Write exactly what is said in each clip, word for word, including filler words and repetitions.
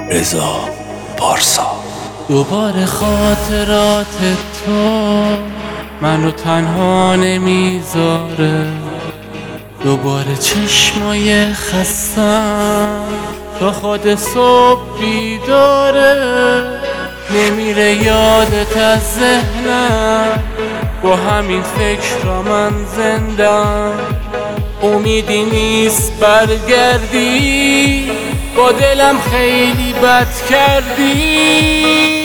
رضا پارسا. دوباره خاطرات تو منو تنها نمیذاره، دوباره چشمای خستم تا خود صبح بیداره، نمیره یادت از ذهنم، با همین فکر را من زندم، امیدی نیست برگردی، با دلم خیلی بد کردی.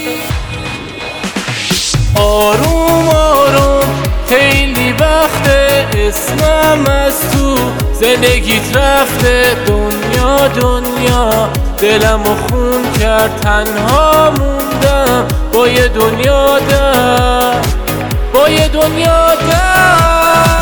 آروم آروم خیلی وقته اسمم از تو زندگیت رفته، دنیا دنیا دلمو خون کرد، تنها موندم با یه دنیا در، با یه دنیا در.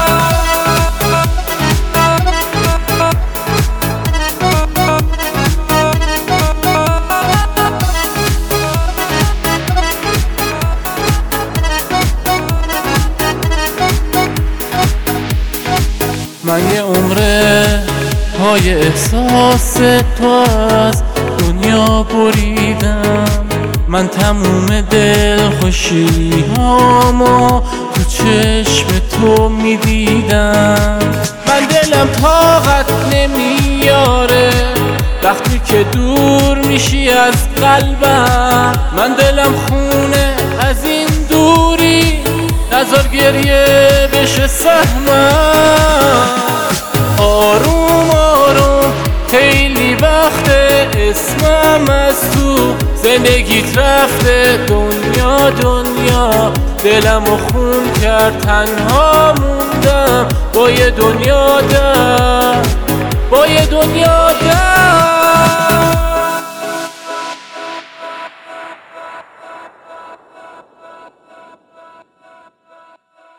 من یه عمره پای احساس تو از دنیا بریدم، من تموم دل خوشی هامو تو چشم تو میدیدم، من دلم طاقت نمیاره وقتی که دور میشی از قلبم، من دلم خونه از این دوری، نذار گریه بشه سهمم. آروم آروم خیلی وقته اسمم از تو زندگیت رفته، دنیا دنیا دلمو خون کرد، تنها موندم با یه دنیا در، با یه دنیا در.